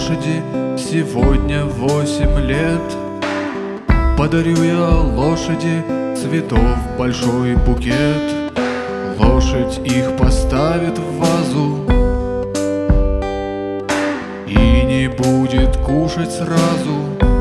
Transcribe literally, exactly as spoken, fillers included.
лошади сегодня восемь лет. Подарю я лошади цветов большой букет. Лошадь их поставит в вазу и не будет кушать сразу.